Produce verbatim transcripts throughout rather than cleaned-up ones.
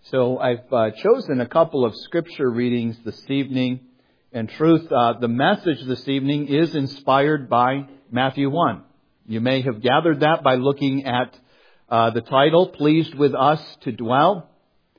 So I've uh, chosen a couple of scripture readings this evening. In truth, uh, the message this evening is inspired by Matthew one. You may have gathered that by looking at uh, the title, Pleased with Us to Dwell.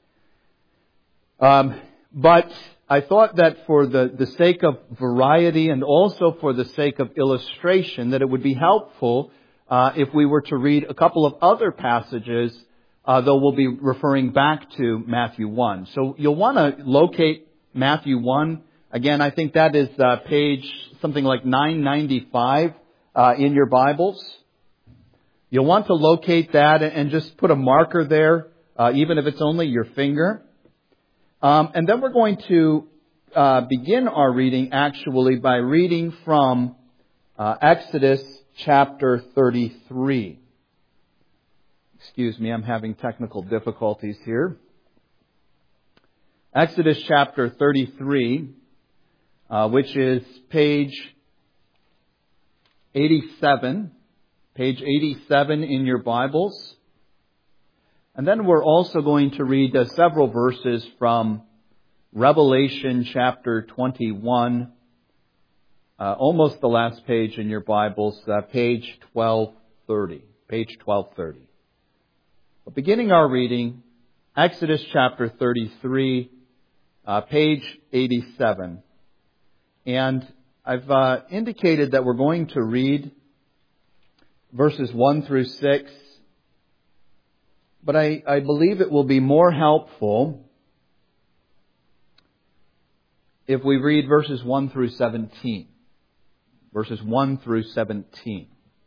Um, but I thought that for the, the sake of variety and also for the sake of illustration, that it would be helpful uh, if we were to read a couple of other passages, uh, though we'll be referring back to Matthew one. So you'll want to locate Matthew one. Again, I think that is uh, page something like nine ninety-five uh, in your Bibles. You'll want to locate that and just put a marker there, uh, even if it's only your finger. Um, and then we're going to uh, begin our reading actually by reading from uh, Exodus chapter thirty-three. Excuse me, I'm having technical difficulties here. Exodus chapter thirty-three, uh, which is page eighty-seven. Page eighty-seven in your Bibles. And then we're also going to read uh, several verses from Revelation chapter twenty-one, uh, almost the last page in your Bibles, uh, page twelve thirty. Page twelve thirty. But beginning our reading, Exodus chapter thirty-three, uh, page eighty-seven. And I've uh, indicated that we're going to read verses one through six. But I, I believe it will be more helpful if we read verses one through seventeen. Verses one through seventeen.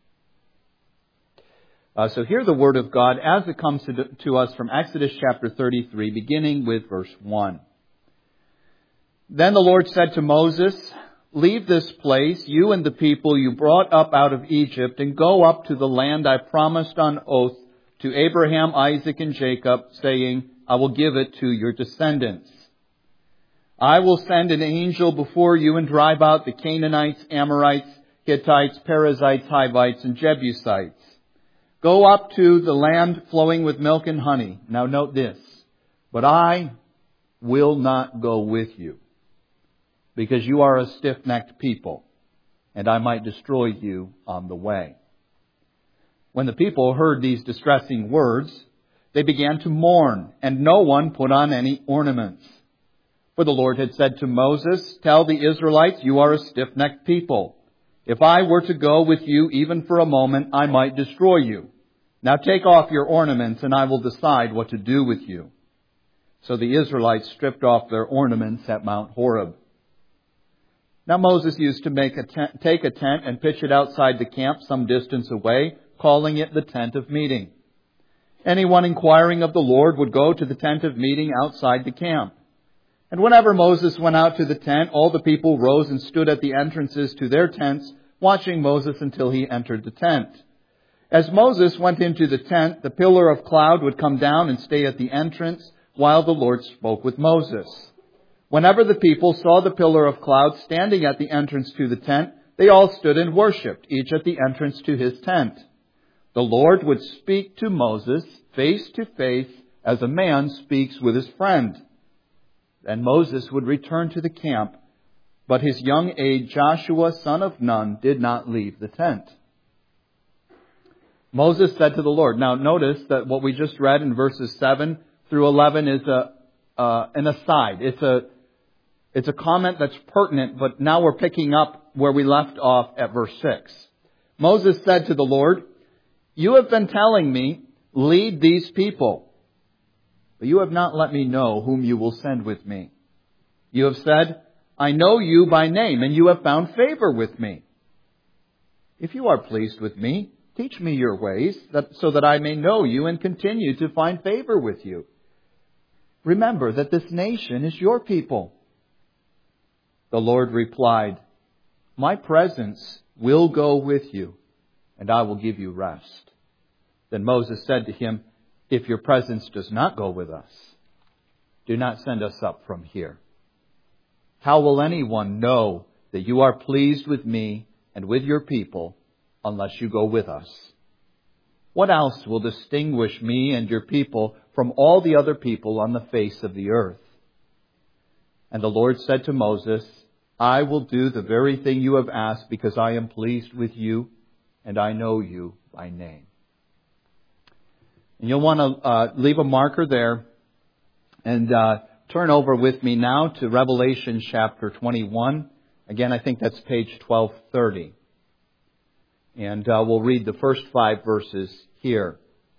Uh, so hear the Word of God as it comes to, to us from Exodus chapter thirty-three, beginning with verse one. Then the Lord said to Moses, "Leave this place, you and the people you brought up out of Egypt, and go up to the land I promised on oath to Abraham, Isaac, and Jacob, saying, I will give it to your descendants. I will send an angel before you and drive out the Canaanites, Amorites, Hittites, Perizzites, Hivites, and Jebusites. Go up to the land flowing with milk and honey." Now note this, "But I will not go with you, because you are a stiff-necked people, and I might destroy you on the way." When the people heard these distressing words, they began to mourn, and no one put on any ornaments. For the Lord had said to Moses, "Tell the Israelites, you are a stiff-necked people. If I were to go with you even for a moment, I might destroy you. Now take off your ornaments, and I will decide what to do with you." So the Israelites stripped off their ornaments at Mount Horeb. Now Moses used to make a tent, take a tent and pitch it outside the camp some distance away, calling it the tent of meeting. Anyone inquiring of the Lord would go to the tent of meeting outside the camp. And whenever Moses went out to the tent, all the people rose and stood at the entrances to their tents, watching Moses until he entered the tent. As Moses went into the tent, the pillar of cloud would come down and stay at the entrance while the Lord spoke with Moses. Whenever the people saw the pillar of cloud standing at the entrance to the tent, they all stood and worshipped, each at the entrance to his tent. The Lord would speak to Moses face to face as a man speaks with his friend. Then Moses would return to the camp, but his young aide Joshua, son of Nun, did not leave the tent. Moses said to the Lord. Now notice that what we just read in verses seven through eleven is a uh, an aside. It's a It's a comment that's pertinent, but now we're picking up where we left off at verse six. Moses said to the Lord, "You have been telling me, lead these people, but you have not let me know whom you will send with me. You have said, I know you by name, and you have found favor with me. If you are pleased with me, teach me your ways, that, so that I may know you and continue to find favor with you. Remember that this nation is your people." The Lord replied, "My presence will go with you, and I will give you rest." Then Moses said to him, "If your presence does not go with us, do not send us up from here. How will anyone know that you are pleased with me and with your people unless you go with us?" what else will distinguish me and your people from all the other people on the face of the earth? And the Lord said to Moses, I will do the very thing you have asked because I am pleased with you and I know you by name. And you'll want to uh, leave a marker there and uh, turn over with me now to Revelation chapter twenty-one. Again, I think that's page twelve thirty. And uh, we'll read the first five verses here.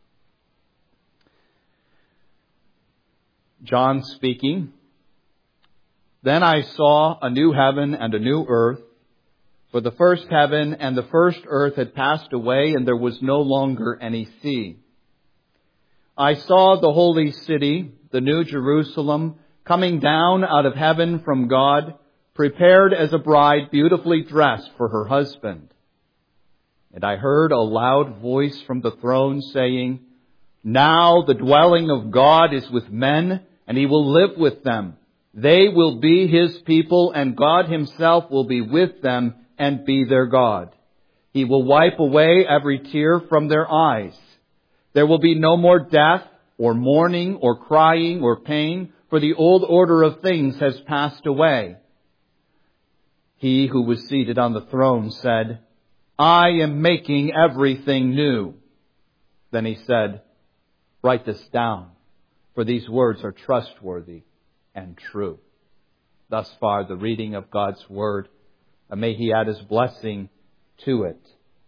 John speaking. Then I saw a new heaven and a new earth, for the first heaven and the first earth had passed away, and there was no longer any sea. I saw the holy city, the new Jerusalem, coming down out of heaven from God, prepared as a bride beautifully dressed for her husband. And I heard a loud voice from the throne saying, Now the dwelling of God is with men, and He will live with them. They will be His people, and God Himself will be with them and be their God. He will wipe away every tear from their eyes. There will be no more death, or mourning, or crying, or pain, for the old order of things has passed away. He who was seated on the throne said, I am making everything new. Then He said, Write this down, for these words are trustworthy and true. Thus far, the reading of God's Word. And may He add His blessing to it.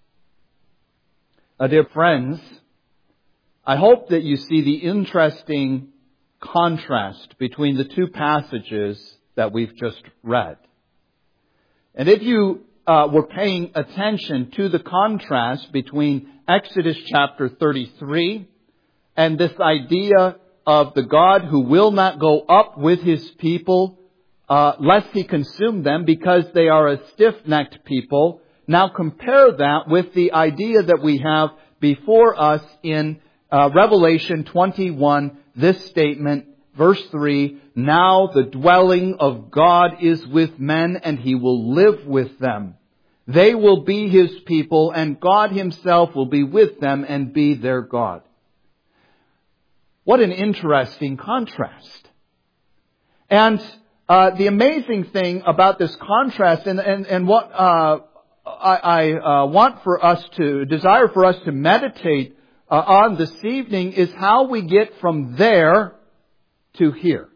Uh, dear friends, I hope that you see the interesting contrast between the two passages that we've just read. And if you uh, were paying attention to the contrast between Exodus chapter thirty-three and this idea of the God who will not go up with His people, uh, lest He consume them because they are a stiff-necked people. Now compare that with the idea that we have before us in uh, Revelation twenty-one, this statement, verse three, Now the dwelling of God is with men, and He will live with them. They will be His people, and God Himself will be with them and be their God. What an interesting contrast. And uh, the amazing thing about this contrast, and, and, and what uh, I, I uh, want for us to, desire for us to meditate uh, on this evening, is how we get from there to here.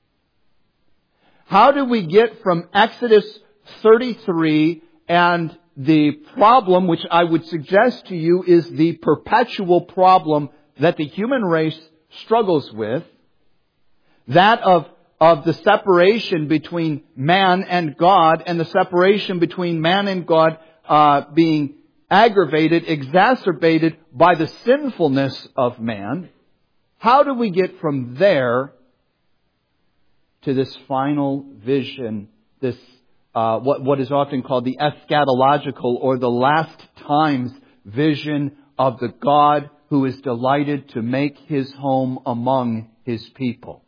How do we get from Exodus thirty-three and the problem, which I would suggest to you is the perpetual problem that the human race struggles with, that of, of the separation between man and God, and the separation between man and God uh, being aggravated, exacerbated by the sinfulness of man. How do we get from there to this final vision, this uh, what, what is often called the eschatological or the last times vision of the God who is delighted to make His home among His people?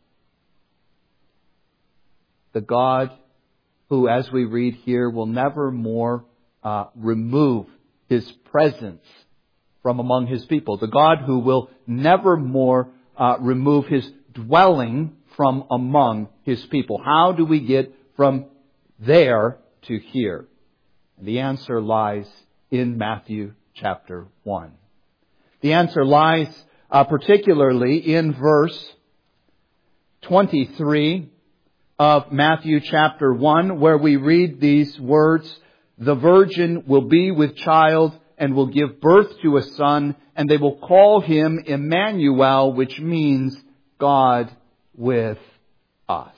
The God who, as we read here, will never more uh, remove His presence from among His people. The God who will never more uh, remove His dwelling from among His people. How do we get from there to here? And the answer lies in Matthew chapter one. The answer lies uh, particularly in verse twenty-three of Matthew chapter one, where we read these words, The virgin will be with child and will give birth to a son, and they will call Him Emmanuel, which means God with us.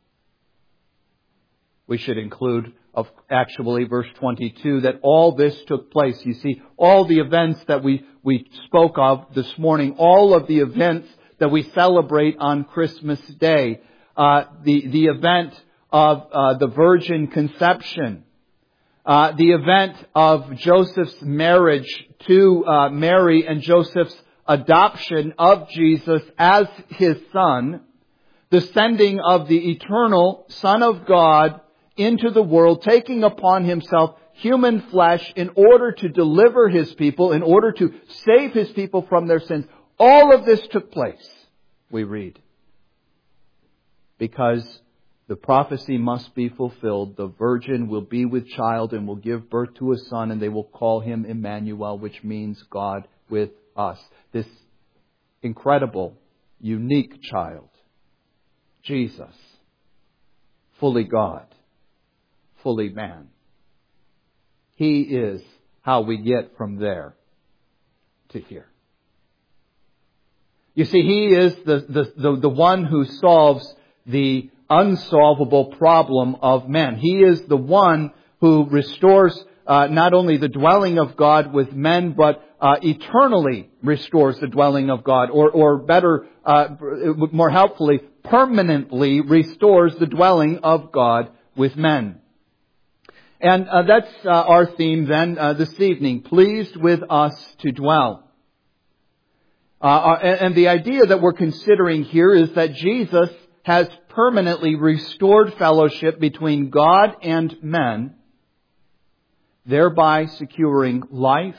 We should include of actually verse twenty-two, that all this took place. You see, all the events that we, we spoke of this morning, all of the events that we celebrate on Christmas Day, uh, the, the event of uh, the virgin conception, uh, the event of Joseph's marriage to uh, Mary and Joseph's adoption of Jesus as His son, the sending of the eternal Son of God into the world, taking upon Himself human flesh in order to deliver His people, in order to save His people from their sins. All of this took place, we read, because the prophecy must be fulfilled. The virgin will be with child and will give birth to a son, and they will call Him Emmanuel, which means God with us. This incredible, unique child, Jesus, fully God, fully man. He is how we get from there to here. You see, He is the, the, the, the one who solves the unsolvable problem of men. He is the one who restores uh, not only the dwelling of God with men, but uh, eternally restores the dwelling of God, or, or better, uh, more helpfully, permanently restores the dwelling of God with men. And uh, that's uh, our theme then uh, this evening, pleased with us to dwell. Uh, and, and the idea that we're considering here is that Jesus has permanently restored fellowship between God and men, thereby securing life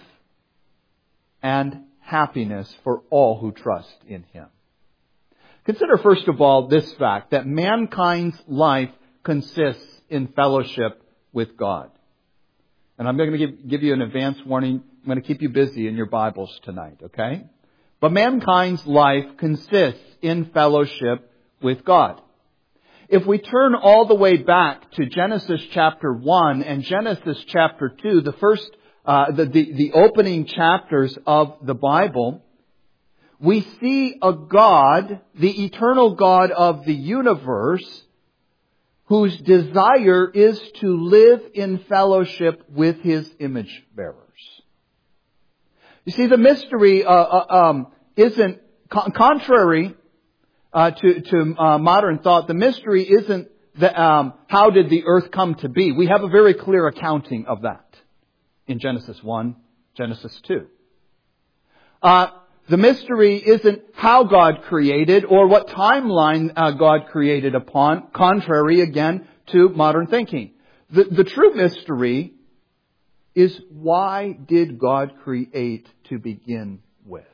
and happiness for all who trust in Him. Consider first of all this fact, that mankind's life consists in fellowship with God. And I'm going to give, give you an advance warning. I'm going to keep you busy in your Bibles tonight, okay? But mankind's life consists in fellowship with God. If we turn all the way back to Genesis chapter one and Genesis chapter two, the first, uh, the, the, the opening chapters of the Bible, we see a God, the eternal God of the universe, whose desire is to live in fellowship with His image bearers. You see, the mystery uh, uh, um, isn't, con- contrary uh, to, to uh, modern thought, the mystery isn't the, um, how did the earth come to be. We have a very clear accounting of that in Genesis one, Genesis two. Uh, The mystery isn't how God created or what timeline uh, God created upon, contrary again to modern thinking. The, the true mystery is, why did God create to begin with?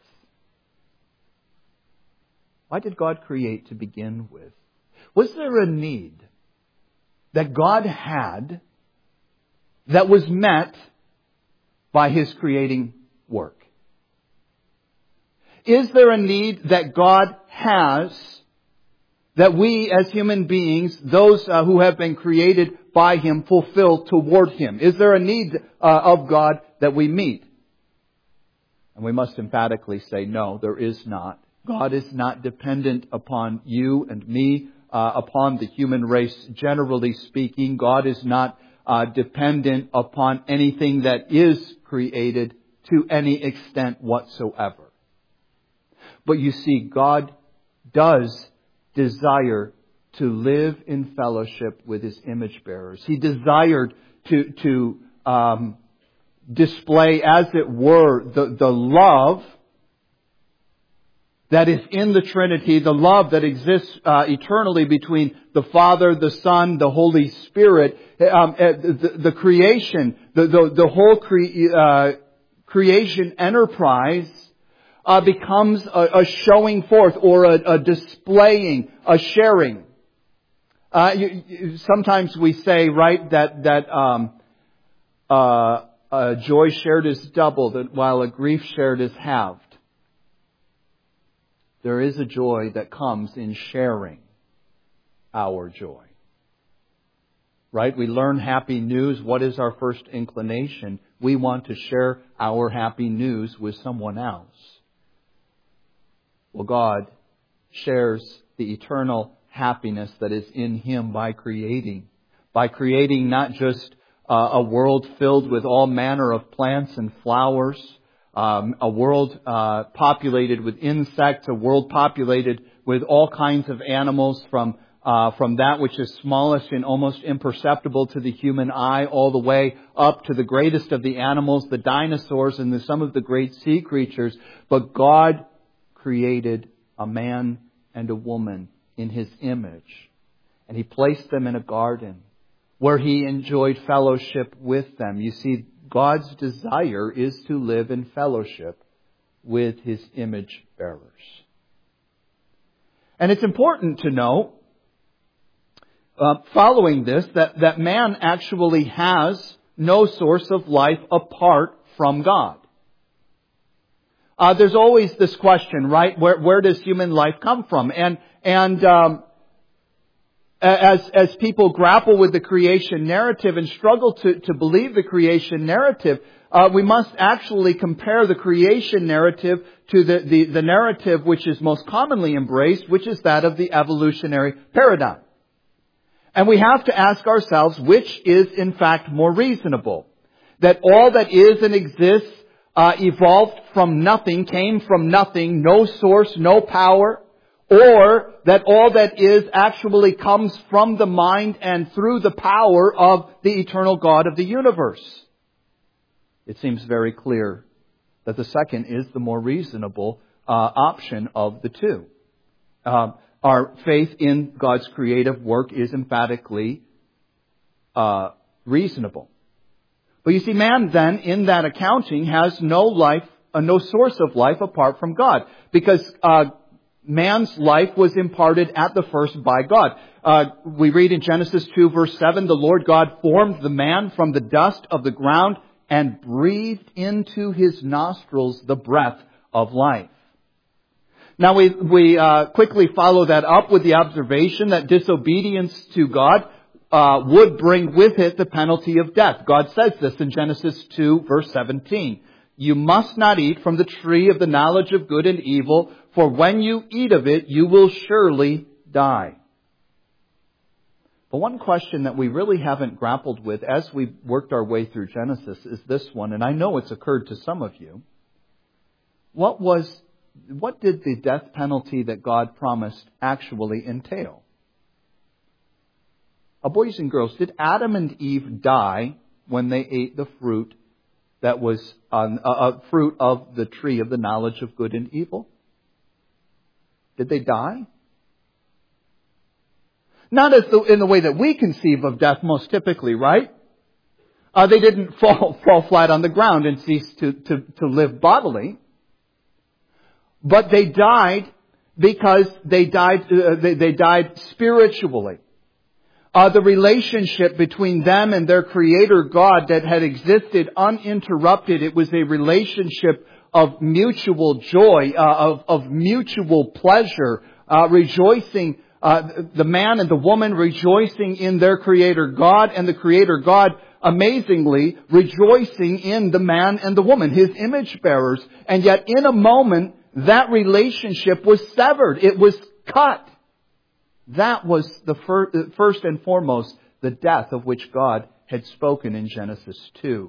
Why did God create to begin with? Was there a need that God had that was met by His creating work? Is there a need that God has that we as human beings, those uh, who have been created by Him, fulfill toward Him? Is there a need uh, of God that we meet? And we must emphatically say, no, there is not. God is not dependent upon you and me, uh, upon the human race, generally speaking. God is not uh, dependent upon anything that is created to any extent whatsoever. But you see, God does desire to live in fellowship with His image bearers. He desired to, to um, display, as it were, the, the love that is in the Trinity, the love that exists uh, eternally between the Father, the Son, the Holy Spirit, um, the, the creation, the, the, the whole cre- uh, creation enterprise Uh, becomes a, a showing forth, or a, a displaying, a sharing. Uh, you, you, sometimes we say, right, that that um, uh, a joy shared is doubled, while a grief shared is halved. There is a joy that comes in sharing our joy. Right? We learn happy news. What is our first inclination? We want to share our happy news with someone else. Well, God shares the eternal happiness that is in Him by creating. By creating not just uh, a world filled with all manner of plants and flowers, um, a world uh, populated with insects, a world populated with all kinds of animals, from uh, from that which is smallest and almost imperceptible to the human eye, all the way up to the greatest of the animals, the dinosaurs, and the, some of the great sea creatures. But God created a man and a woman in His image. And He placed them in a garden where He enjoyed fellowship with them. You see, God's desire is to live in fellowship with His image bearers. And it's important to know, uh, following this, that, that man actually has no source of life apart from God. Uh, there's always this question, right? Where, where does human life come from? And, and, um, as, as people grapple with the creation narrative and struggle to, to believe the creation narrative, uh, we must actually compare the creation narrative to the, the, the narrative which is most commonly embraced, which is that of the evolutionary paradigm. And we have to ask ourselves, which is in fact more reasonable? That all that is and exists Uh, evolved from nothing, came from nothing, no source, no power, or that all that is actually comes from the mind and through the power of the eternal God of the universe. It seems very clear that the second is the more reasonable uh, option of the two. Uh, our faith in God's creative work is emphatically uh, reasonable. But you see, man then, in that accounting, has no life, uh, no source of life apart from God. Because uh, man's life was imparted at the first by God. Uh, we read in Genesis two, verse seven, the Lord God formed the man from the dust of the ground and breathed into his nostrils the breath of life. Now we, we uh, quickly follow that up with the observation that disobedience to God Uh, would bring with it the penalty of death. God says this in Genesis two, verse seventeen. You must not eat from the tree of the knowledge of good and evil, for when you eat of it, you will surely die. But one question that we really haven't grappled with as we've worked our way through Genesis is this one, and I know it's occurred to some of you. What was, what did the death penalty that God promised actually entail? Uh, boys and girls, did Adam and Eve die when they ate the fruit that was on, uh, uh, fruit of the tree of the knowledge of good and evil? Did they die? Not as the, in the way that we conceive of death most typically, right? Uh, they didn't fall fall flat on the ground and cease to, to, to live bodily. But they died because they died uh, they, they died spiritually. Uh, the relationship between them and their Creator God that had existed uninterrupted. It was a relationship of mutual joy, uh, of, of mutual pleasure, uh, rejoicing, uh, the man and the woman rejoicing in their Creator God, and the Creator God, amazingly, rejoicing in the man and the woman, His image bearers. And yet in a moment, that relationship was severed. It was cut. That was the first and foremost the death of which God had spoken in Genesis two.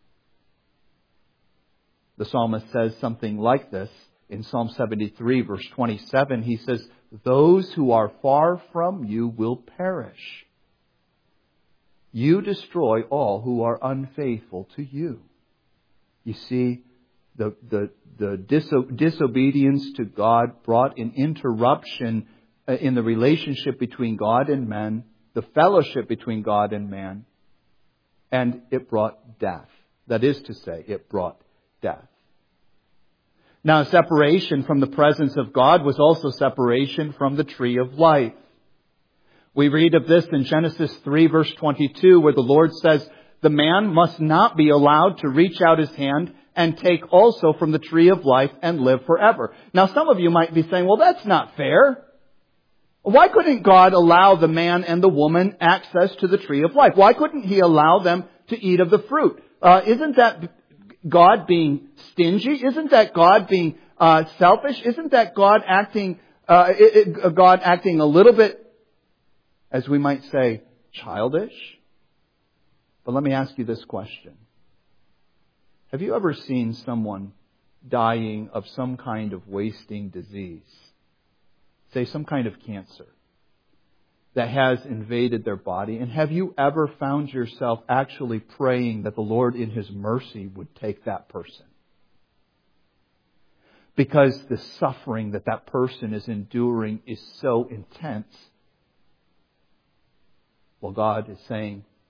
The psalmist says something like this in Psalm seventy-three, verse twenty-seven. He says, those who are far from you will perish. You destroy all who are unfaithful to you. You see, the, the, the diso- disobedience to God brought an interruption in the relationship between God and man, the fellowship between God and man, and it brought death. That is to say, it brought death. Now, separation from the presence of God was also separation from the tree of life. We read of this in Genesis three, verse twenty-two, where the Lord says, the man must not be allowed to reach out his hand and take also from the tree of life and live forever. Now, some of you might be saying, well, that's not fair. Why couldn't God allow the man and the woman access to the tree of life? Why couldn't He allow them to eat of the fruit? Uh, isn't that God being stingy? Isn't that God being uh, selfish? Isn't that God acting, uh, it, it, God acting a little bit, as we might say, childish? But let me ask you this question. Have you ever seen someone dying of some kind of wasting disease? Say some kind of cancer that has invaded their body. And have you ever found yourself actually praying that the Lord in His mercy would take that person? Because the suffering that that person is enduring is so intense. Well, God is saying,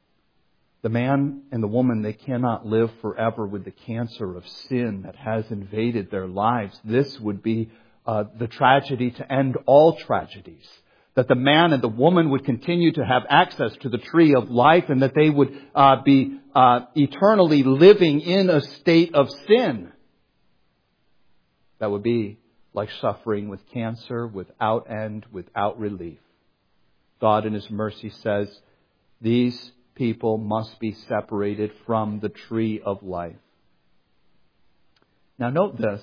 The man and the woman, they cannot live forever with the cancer of sin that has invaded their lives. This would be uh, the tragedy to end all tragedies. That the man and the woman would continue to have access to the tree of life, and that they would uh, be uh, eternally living in a state of sin. That would be like suffering with cancer, without end, without relief. God in His mercy says, these people must be separated from the tree of life. Now note this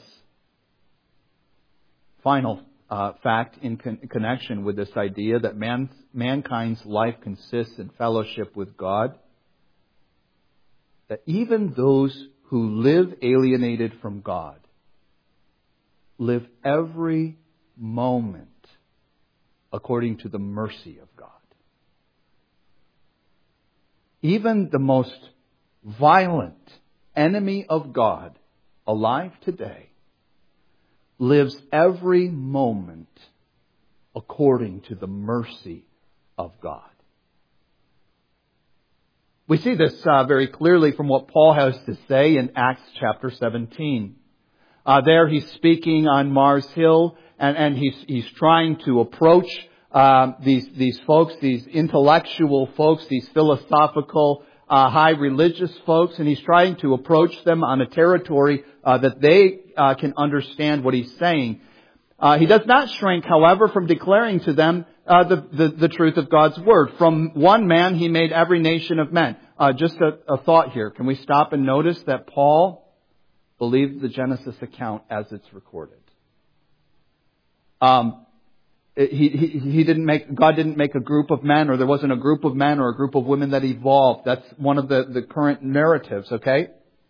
final uh, fact in con- connection with this idea that man, mankind's life consists in fellowship with God. That even those who live alienated from God live every moment according to the mercy of God. Even the most violent enemy of God alive today lives every moment according to the mercy of God. We see this uh, very clearly from what Paul has to say in Acts chapter seventeen. Uh, there he's speaking on Mars Hill, and, and he's, he's trying to approach um, these, these folks, these intellectual folks, these philosophical, uh, high religious folks, and he's trying to approach them on a territory uh, that they uh, can understand what he's saying. Uh, he does not shrink, however, from declaring to them uh, the, the, the truth of God's Word. From one man he made every nation of men. Uh, just a, a thought here. Can we stop and notice that Paul believed the Genesis account as it's recorded? Um, he, he, he didn't make, God didn't make a group of men, or there wasn't a group of men or a group of women that evolved. That's one of the, the current narratives, okay?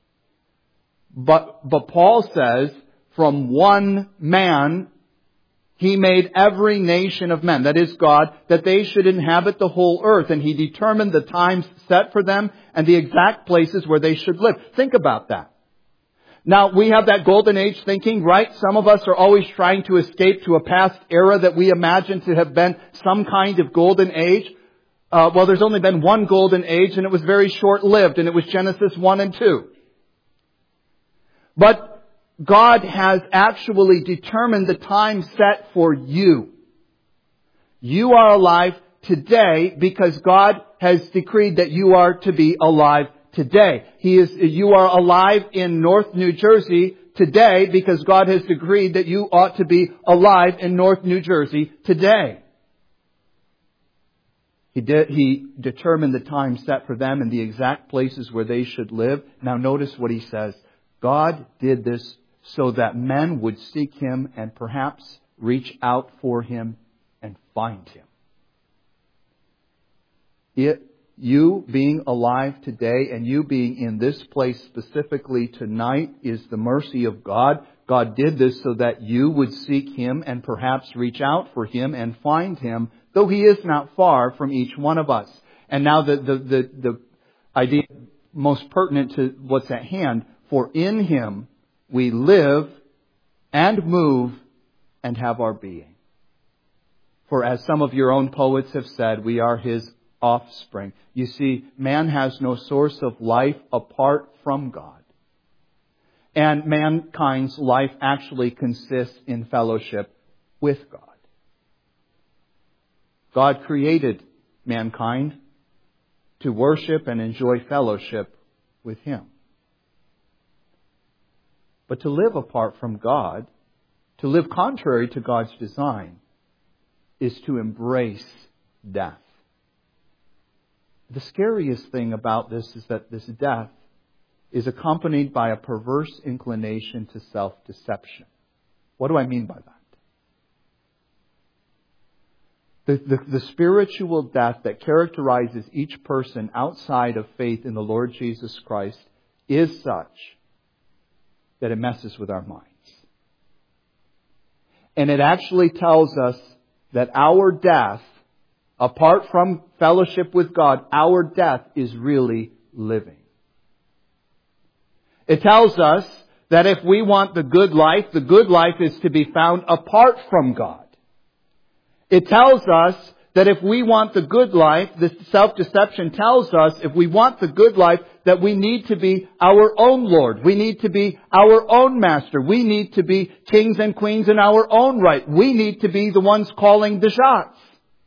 But, but Paul says, from one man, He made every nation of men, that is God, that they should inhabit the whole earth. And He determined the times set for them and the exact places where they should live. Think about that. Now, we have that golden age thinking, right? Some of us are always trying to escape to a past era that we imagine to have been some kind of golden age. Uh, well, there's only been one golden age, and it was very short-lived, and it was Genesis one and two. But God has actually determined the time set for you. You are alive today because God has decreed that you are to be alive today. He is, you are alive in North New Jersey today because God has decreed that you ought to be alive in North New Jersey today. He did, He determined the time set for them and the exact places where they should live. Now notice what He says. God did this so that men would seek Him and perhaps reach out for Him and find Him. It, you being alive today and you being in this place specifically tonight is the mercy of God. God did this so that you would seek Him and perhaps reach out for Him and find Him, though He is not far from each one of us. And now the, the, the, the idea most pertinent to what's at hand, for in Him we live and move and have our being. For as some of your own poets have said, we are His offspring. You see, man has no source of life apart from God. And mankind's life actually consists in fellowship with God. God created mankind to worship and enjoy fellowship with Him. But to live apart from God, to live contrary to God's design, is to embrace death. The scariest thing about this is that this death is accompanied by a perverse inclination to self-deception. What do I mean by that? The, the, the spiritual death that characterizes each person outside of faith in the Lord Jesus Christ is such that it messes with our minds. And it actually tells us that our death, apart from fellowship with God, our death is really living. It tells us that if we want the good life, the good life is to be found apart from God. It tells us That if we want the good life, this self-deception tells us if we want the good life, that we need to be our own Lord. We need to be our own master. We need to be kings and queens in our own right. We need to be the ones calling the shots.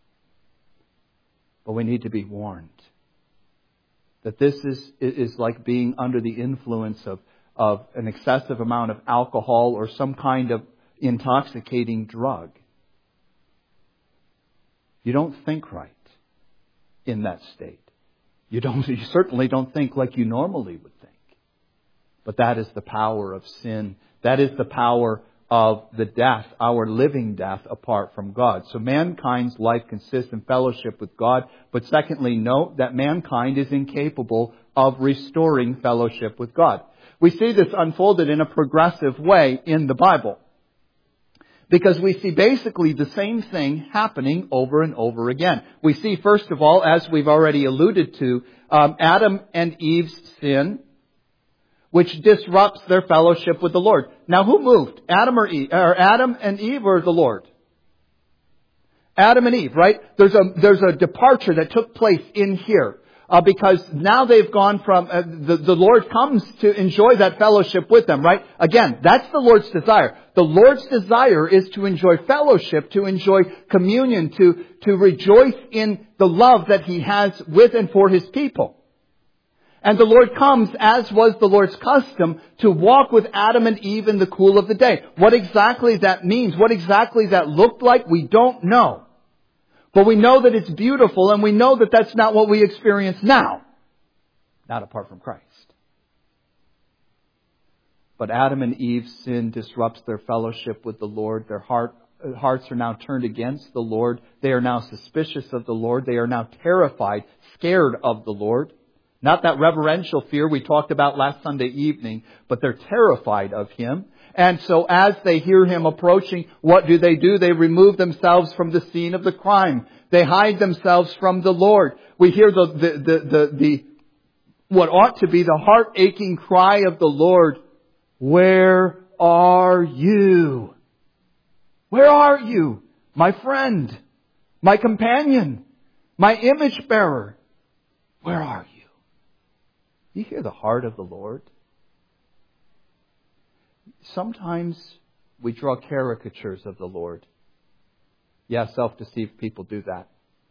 But we need to be warned that this is, is like being under the influence of, of an excessive amount of alcohol or some kind of intoxicating drug. You don't think right in that state. You don't, you certainly don't think like you normally would think. But that is the power of sin. That is the power of the death, our living death apart from God. So mankind's life consists in fellowship with God. But secondly, note that mankind is incapable of restoring fellowship with God. We see this unfolded in a progressive way in the Bible. Because we see basically the same thing happening over and over again. We see, first of all, as we've already alluded to, um, Adam and Eve's sin, which disrupts their fellowship with the Lord. Now, who moved? Adam or Eve? Or Adam and Eve or the Lord? Adam and Eve, right? There's a there's a departure that took place in here. Uh, because now they've gone from, uh, the, the Lord comes to enjoy that fellowship with them, right? Again, that's the Lord's desire. The Lord's desire is to enjoy fellowship, to enjoy communion, to, to rejoice in the love that He has with and for His people. And the Lord comes, as was the Lord's custom, to walk with Adam and Eve in the cool of the day. What exactly that means, what exactly that looked like, we don't know. But we know that it's beautiful, and we know that that's not what we experience now. Not apart from Christ. But Adam and Eve's sin disrupts their fellowship with the Lord. Their heart, hearts are now turned against the Lord. They are now suspicious of the Lord. They are now terrified, scared of the Lord. Not that reverential fear we talked about last Sunday evening, but they're terrified of Him. And so as they hear Him approaching, what do they do? They remove themselves from the scene of the crime. They hide themselves from the Lord. We hear the, the, the, the, the what ought to be the heart-aching cry of the Lord. Where are you? Where are you? My friend, my companion, my image bearer. Where are you? You hear the heart of the Lord? Sometimes we draw caricatures of the Lord. Yes, self-deceived people do that.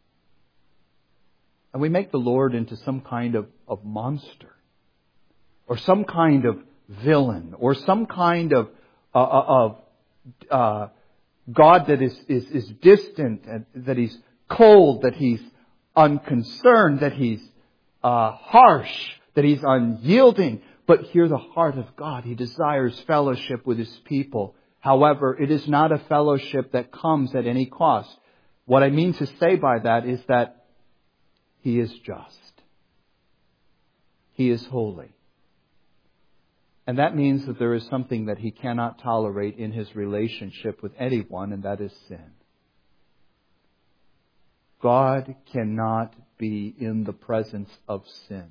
And we make the Lord into some kind of, of monster. Or some kind of villain. Or some kind of, uh, of uh, God that is, is, is distant. And that He's cold. That He's unconcerned. That He's uh, harsh. That He's unyielding. But hear the heart of God. He desires fellowship with His people. However, it is not a fellowship that comes at any cost. What I mean to say by that is that He is just. He is holy. And that means that there is something that He cannot tolerate in His relationship with anyone, and that is sin. God cannot be in the presence of sin.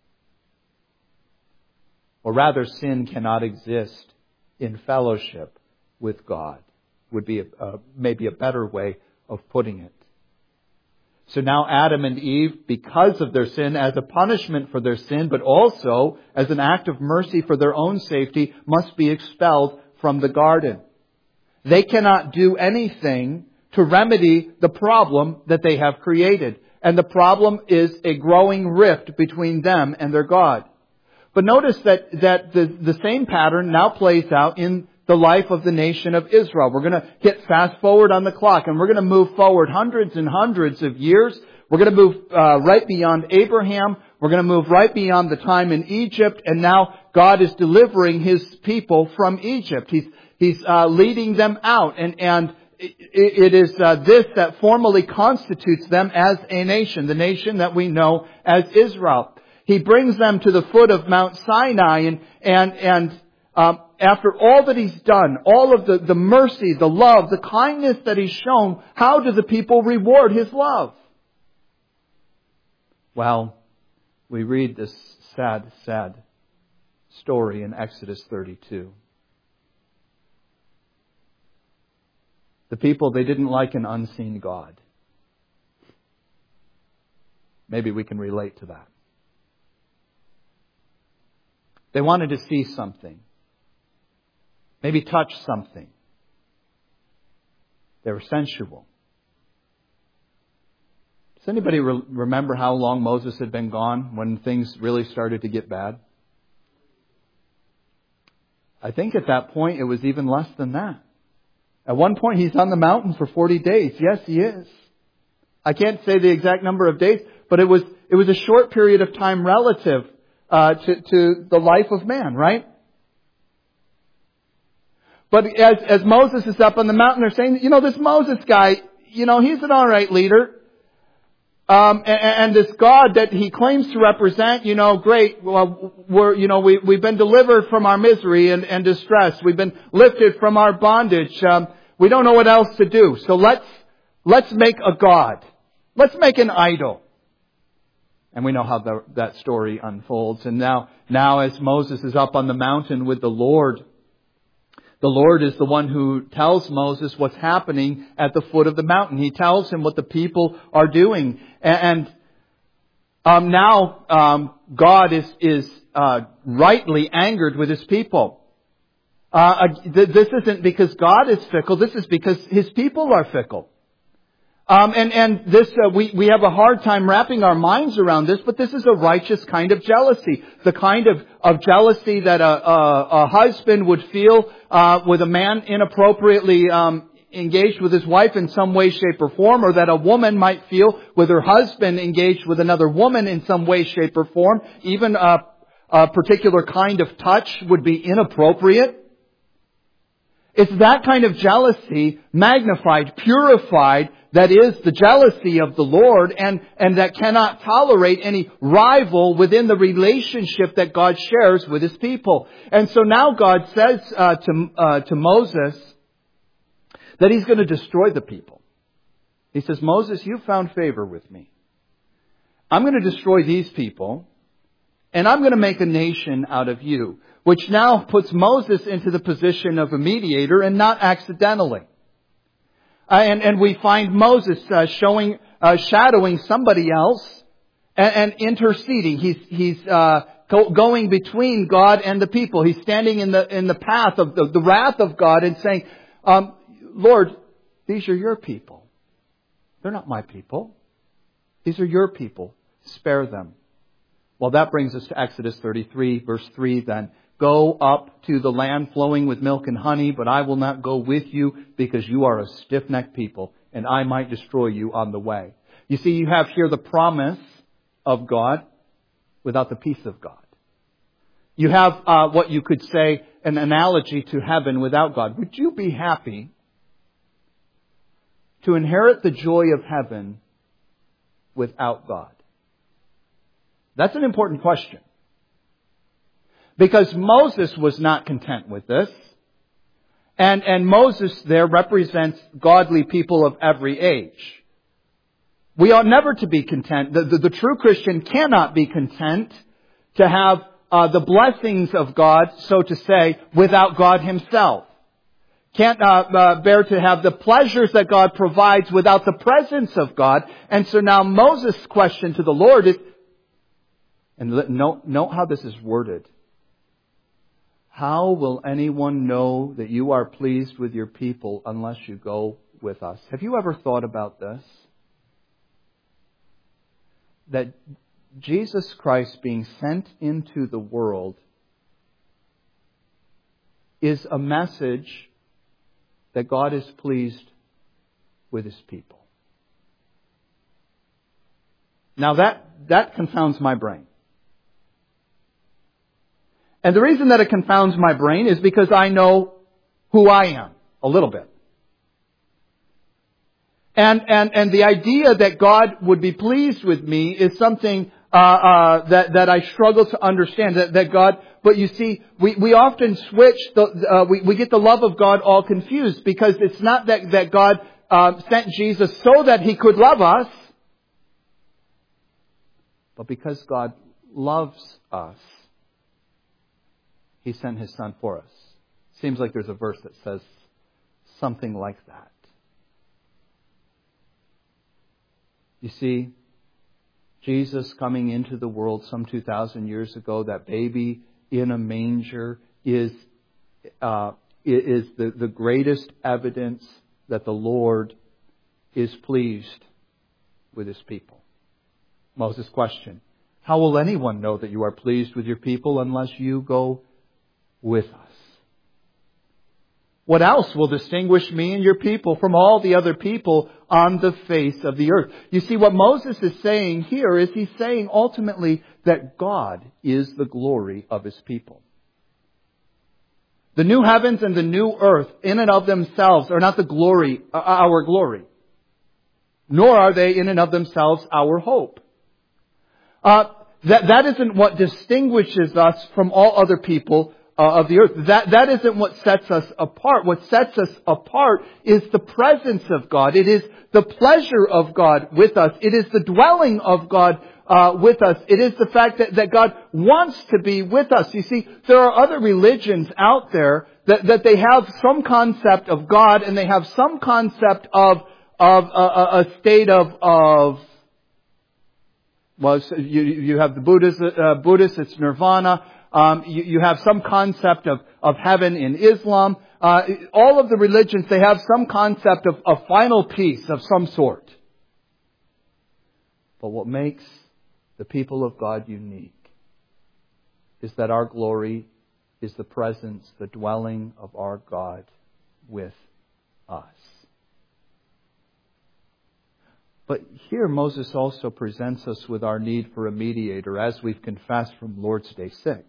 Or rather, sin cannot exist in fellowship with God, would be a, uh, maybe a better way of putting it. So now Adam and Eve, because of their sin, as a punishment for their sin, but also as an act of mercy for their own safety, must be expelled from the garden. They cannot do anything to remedy the problem that they have created. And the problem is a growing rift between them and their God. But notice that, that the, the same pattern now plays out in the life of the nation of Israel. We're going to hit fast forward on the clock, and we're going to move forward hundreds and hundreds of years. We're going to move uh, right beyond Abraham. We're going to move right beyond the time in Egypt, and now God is delivering His people from Egypt. He's He's uh, leading them out, and and it, it is uh, this that formally constitutes them as a nation, the nation that we know as Israel. He brings them to the foot of Mount Sinai, and and and um, after all that He's done, all of the, the mercy, the love, the kindness that He's shown, how do the people reward His love? Well, we read this sad, sad story in Exodus thirty-two. The people, they didn't like an unseen God. Maybe we can relate to that. They wanted to see something. Maybe touch something. They were sensual. Does anybody re- remember how long Moses had been gone when things really started to get bad? I think at that point it was even less than that. At one point he's on the mountain for forty days. Yes, he is. I can't say the exact number of days, but it was it was a short period of time relative uh, to, to the life of man, right? But as, as Moses is up on the mountain, they're saying, you know, this Moses guy, you know, he's an all right leader. Um, and, and this God that he claims to represent, you know, great. Well, we're, you know, we, we've been delivered from our misery and, and distress. We've been lifted from our bondage. Um, we don't know what else to do. So let's, let's make a God. Let's make an idol. And we know how the, that story unfolds. And now, now as Moses is up on the mountain with the Lord, the Lord is the one who tells Moses what's happening at the foot of the mountain. He tells him what the people are doing. And um, now um, God is, is uh, rightly angered with His people. Uh, this isn't because God is fickle. This is because His people are fickle. Um, and, and this, uh, we, we have a hard time wrapping our minds around this, but this is a righteous kind of jealousy. The kind of, of jealousy that a, a, a husband would feel, uh, with a man inappropriately, um, engaged with his wife in some way, shape, or form, or that a woman might feel with her husband engaged with another woman in some way, shape, or form. Even a, a particular kind of touch would be inappropriate. It's that kind of jealousy, magnified, purified, that is the jealousy of the Lord, and, and that cannot tolerate any rival within the relationship that God shares with His people. And so now God says uh, to, uh, to Moses that He's going to destroy the people. He says, Moses, you found favor with me. I'm going to destroy these people, and I'm going to make a nation out of you. Which now puts Moses into the position of a mediator, and not accidentally. Uh, and, and we find Moses uh, showing, uh, shadowing somebody else and, and interceding. He's, he's uh, go, going between God and the people. He's standing in the in the path of the, the wrath of God and saying, um, Lord, these are your people. They're not my people. These are your people. Spare them. Well, that brings us to Exodus thirty-three, verse three then. Go up to the land flowing with milk and honey, but I will not go with you because you are a stiff-necked people, and I might destroy you on the way. You see, you have here the promise of God without the peace of God. You have uh, what you could say an analogy to heaven without God. Would you be happy to inherit the joy of heaven without God? That's an important question. Because Moses was not content with this. And, and Moses there represents godly people of every age. We ought never to be content. The, the, the true Christian cannot be content to have uh, the blessings of God, so to say, without God Himself. Can't uh, uh, bear to have the pleasures that God provides without the presence of God. And so now Moses' question to the Lord is, and note, note how this is worded. How will anyone know that you are pleased with your people unless you go with us? Have you ever thought about this? That Jesus Christ being sent into the world is a message that God is pleased with His people. Now that, that confounds my brain. And the reason that it confounds my brain is because I know who I am a little bit. And, and, and the idea that God would be pleased with me is something, uh, uh, that, that I struggle to understand. That, that God, but you see, we, we often switch the, uh, we, we get the love of God all confused because it's not that, that God, uh, sent Jesus so that He could love us, but because God loves us. He sent His Son for us. Seems like there's a verse that says something like that. You see, Jesus coming into the world some two thousand years ago, that baby in a manger, is uh, is the, the greatest evidence that the Lord is pleased with His people. Moses' question: how will anyone know that you are pleased with your people unless you go with us? What else will distinguish me and your people from all the other people on the face of the earth? You see, what Moses is saying here is he's saying ultimately that God is the glory of His people. The new heavens and the new earth in and of themselves are not the glory, uh, our glory. Nor are they in and of themselves our hope. Uh, that, that isn't what distinguishes us from all other people Uh, of the earth. That, that isn't what sets us apart. What sets us apart is the presence of God. It is the pleasure of God with us. It is the dwelling of God uh, with us. It is the fact that, that God wants to be with us. You see, there are other religions out there that, that they have some concept of God, and they have some concept of, of a, a state of, of well, you, you have the Buddhist, uh, Buddhists, it's nirvana. Um, you, you have some concept of, of heaven in Islam. Uh, all of the religions, they have some concept of a final peace of some sort. But what makes the people of God unique is that our glory is the presence, the dwelling of our God with us. But here Moses also presents us with our need for a mediator, as we've confessed from Lord's Day six.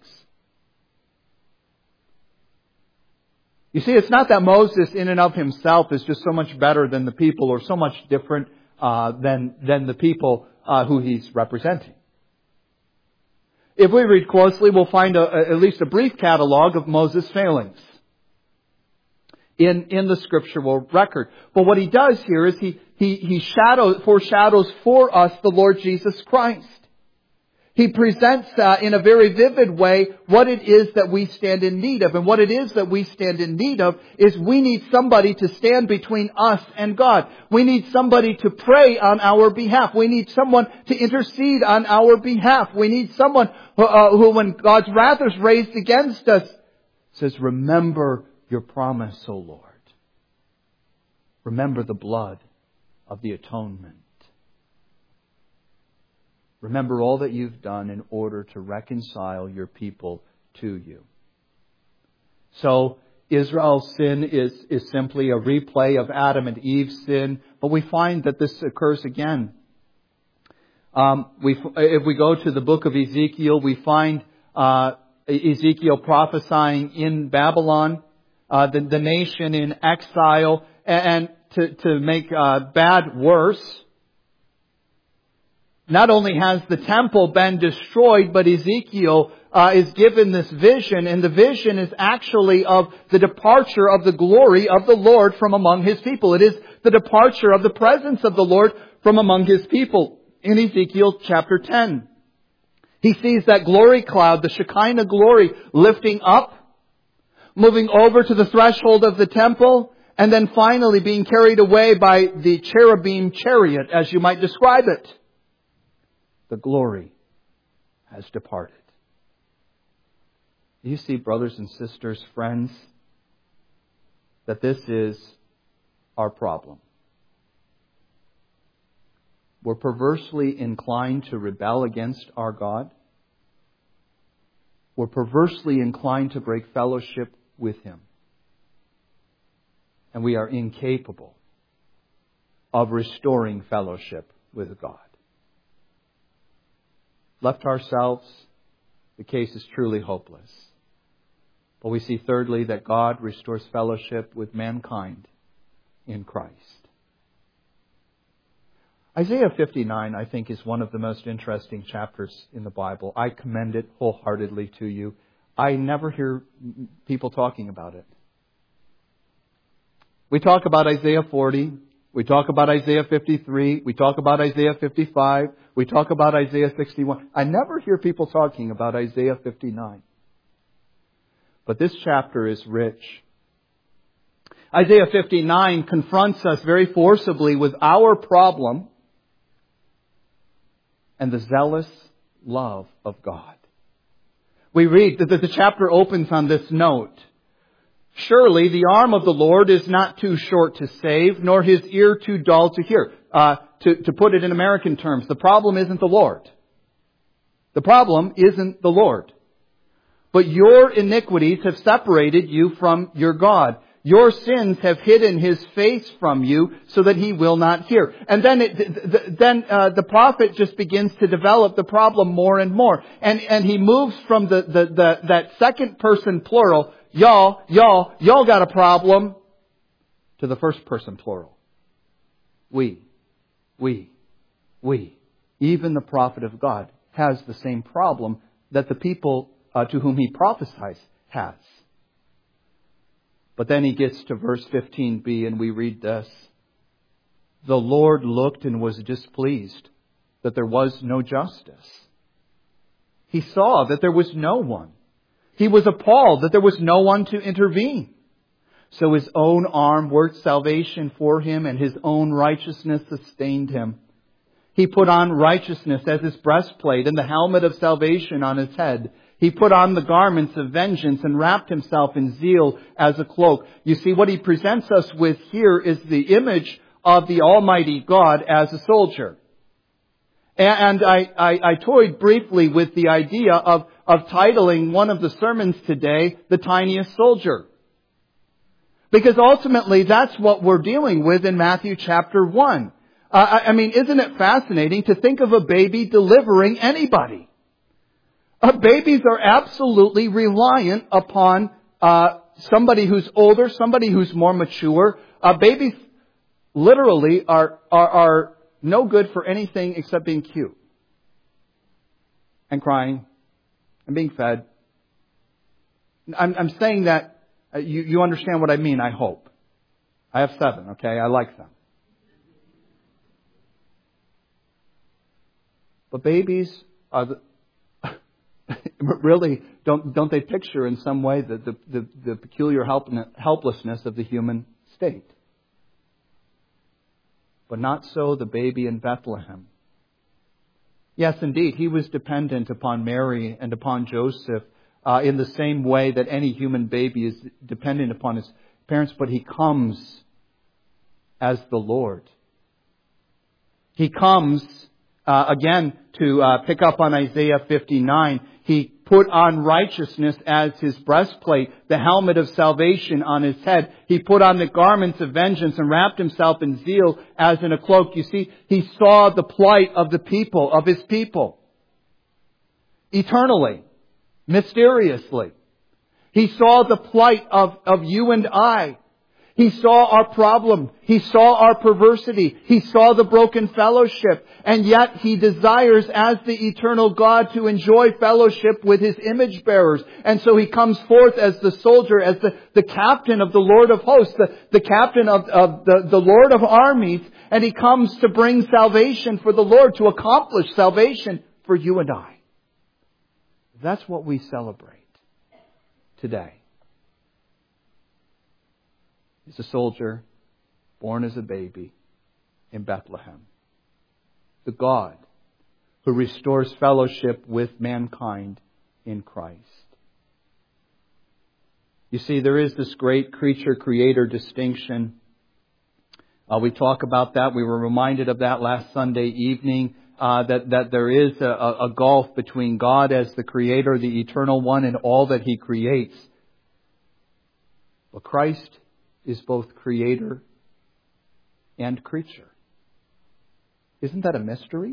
You see, it's not that Moses in and of himself is just so much better than the people, or so much different uh, than, than the people uh, who he's representing. If we read closely, we'll find a, a, at least a brief catalog of Moses' failings in, in the scriptural record. But what he does here is he He, he shadows, foreshadows for us the Lord Jesus Christ. He presents uh, in a very vivid way what it is that we stand in need of. And what it is that we stand in need of is we need somebody to stand between us and God. We need somebody to pray on our behalf. We need someone to intercede on our behalf. We need someone who, uh, who when God's wrath is raised against us, says, remember your promise, O Lord. Remember the blood of the atonement. Remember all that you've done in order to reconcile your people to you. So Israel's sin is, is simply a replay of Adam and Eve's sin, but we find that this occurs again. Um, we, if we go to the book of Ezekiel, we find uh, Ezekiel prophesying in Babylon, uh, the, the nation in exile, and To, to make uh, bad worse, not only has the temple been destroyed, but Ezekiel uh, is given this vision, and the vision is actually of the departure of the glory of the Lord from among His people. It is the departure of the presence of the Lord from among His people. In Ezekiel chapter ten, he sees that glory cloud, the Shekinah glory, lifting up, moving over to the threshold of the temple, and then finally being carried away by the cherubim chariot, as you might describe it. The glory has departed. You see, brothers and sisters, friends, that this is our problem. We're perversely inclined to rebel against our God. We're perversely inclined to break fellowship with Him. And we are incapable of restoring fellowship with God. Left ourselves, the case is truly hopeless. But we see thirdly that God restores fellowship with mankind in Christ. Isaiah fifty-nine, I think, is one of the most interesting chapters in the Bible. I commend it wholeheartedly to you. I never hear people talking about it. We talk about Isaiah forty. We talk about Isaiah fifty-three. We talk about Isaiah fifty-five. We talk about Isaiah sixty-one. I never hear people talking about Isaiah fifty-nine. But this chapter is rich. Isaiah fifty-nine confronts us very forcibly with our problem and the zealous love of God. We read that the chapter opens on this note. Surely the arm of the Lord is not too short to save, nor his ear too dull to hear. Uh, to, to put it in American terms, the problem isn't the Lord. The problem isn't the Lord. But your iniquities have separated you from your God. Your sins have hidden his face from you so that he will not hear. And then it, then uh, the prophet just begins to develop the problem more and more. And, and he moves from the, the, the, that second person plural, y'all, y'all, y'all got a problem, to the first person plural. We, we, we. Even the prophet of God has the same problem that the people uh, to whom he prophesies has. But then he gets to verse fifteen b and we read this. The Lord looked and was displeased that there was no justice. He saw that there was no one. He was appalled that there was no one to intervene. So his own arm worked salvation for him, and his own righteousness sustained him. He put on righteousness as his breastplate and the helmet of salvation on his head. He put on the garments of vengeance and wrapped himself in zeal as a cloak. You see, what he presents us with here is the image of the Almighty God as a soldier. And I, I, I toyed briefly with the idea of, of titling one of the sermons today, The Tiniest Soldier. Because ultimately that's what we're dealing with in Matthew chapter one. Uh, I, I mean, isn't it fascinating to think of a baby delivering anybody? Uh, babies are absolutely reliant upon uh, somebody who's older, somebody who's more mature. Uh, babies literally are, are are no good for anything except being cute and crying and being fed. I'm, I'm saying that uh, you, you understand what I mean, I hope. I have seven, okay? I like them. But babies are the really, don't don't they picture in some way the, the, the, the peculiar helplessness of the human state? But not so the baby in Bethlehem. Yes, indeed, he was dependent upon Mary and upon Joseph uh, in the same way that any human baby is dependent upon his parents, but he comes as the Lord. He comes, uh, again, to uh, pick up on Isaiah fifty-nine, he put on righteousness as his breastplate, the helmet of salvation on his head. He put on the garments of vengeance and wrapped himself in zeal as in a cloak. You see, he saw the plight of the people, of his people. Eternally, mysteriously. He saw the plight of, of you and I. He saw our problem. He saw our perversity. He saw the broken fellowship. And yet He desires as the eternal God to enjoy fellowship with His image bearers. And so He comes forth as the soldier, as the, the captain of the Lord of hosts, the, the captain of, of the, the Lord of armies. And He comes to bring salvation for the Lord, to accomplish salvation for you and I. That's what we celebrate today. He's a soldier born as a baby in Bethlehem. The God who restores fellowship with mankind in Christ. You see, there is this great creature-creator distinction. Uh, we talk about that. We were reminded of that last Sunday evening, uh, that, that there is a, a gulf between God as the Creator, the Eternal One, and all that He creates. But Christ is both creator and creature. Isn't that a mystery?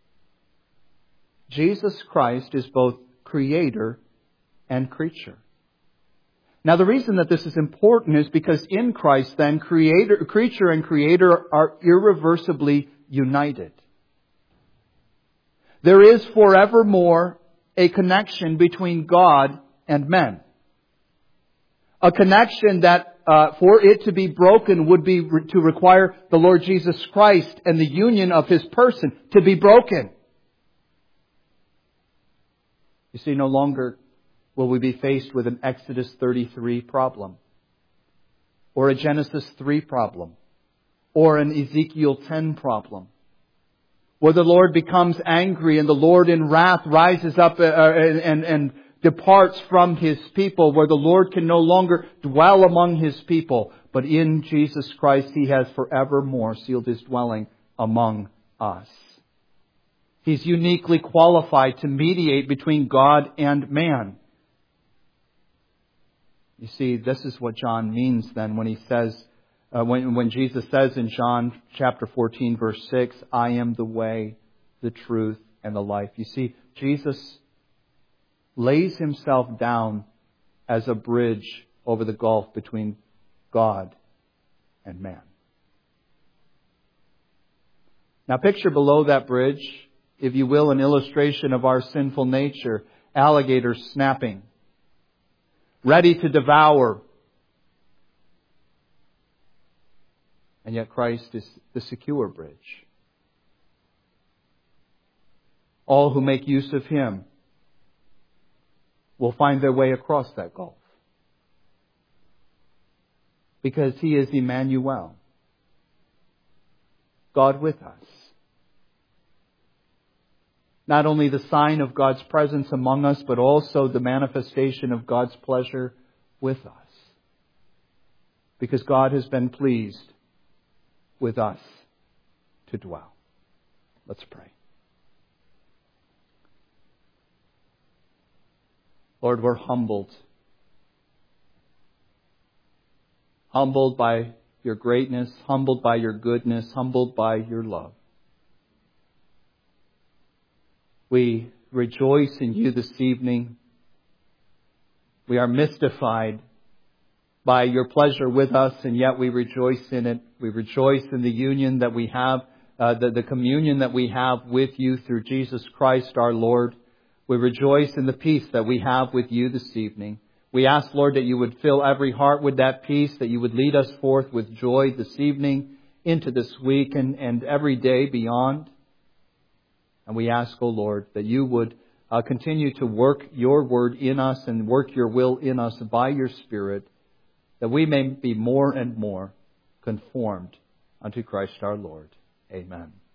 Jesus Christ is both creator and creature. Now, the reason that this is important is because in Christ, then, creator, creature and creator are irreversibly united. There is forevermore a connection between God and men. A connection that Uh, for it to be broken would be re- to require the Lord Jesus Christ and the union of His person to be broken. You see, no longer will we be faced with an Exodus thirty-three problem, or a Genesis three problem, or an Ezekiel ten problem, where the Lord becomes angry and the Lord in wrath rises up and, and, and departs from His people, where the Lord can no longer dwell among His people. But in Jesus Christ, He has forevermore sealed His dwelling among us. He's uniquely qualified to mediate between God and man. You see, this is what John means then when he says, uh, when, when Jesus says in John chapter fourteen, verse six, I am the way, the truth, and the life. You see, Jesus lays Himself down as a bridge over the gulf between God and man. Now picture below that bridge, if you will, an illustration of our sinful nature. Alligators snapping, ready to devour. And yet Christ is the secure bridge. All who make use of Him will find their way across that gulf. Because He is Emmanuel, God with us. Not only the sign of God's presence among us, but also the manifestation of God's pleasure with us. Because God has been pleased with us to dwell. Let's pray. Lord, we're humbled. Humbled by Your greatness, humbled by Your goodness, humbled by Your love. We rejoice in You this evening. We are mystified by Your pleasure with us, and yet we rejoice in it. We rejoice in the union that we have, uh, the, the communion that we have with You through Jesus Christ our Lord. We rejoice in the peace that we have with You this evening. We ask, Lord, that You would fill every heart with that peace, that You would lead us forth with joy this evening into this week and, and every day beyond. And we ask, O Lord, that You would uh, continue to work Your word in us and work Your will in us by Your Spirit, that we may be more and more conformed unto Christ our Lord. Amen.